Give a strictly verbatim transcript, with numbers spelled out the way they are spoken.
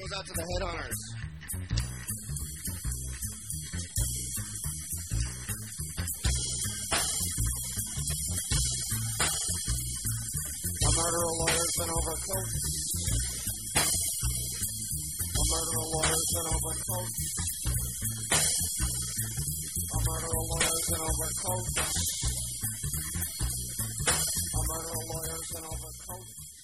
goes out to the headhunters. A murder of lawyers in overcoats. A murder of lawyers in overcoats. A murder of lawyers in overcoats. A murder of lawyers in overcoats.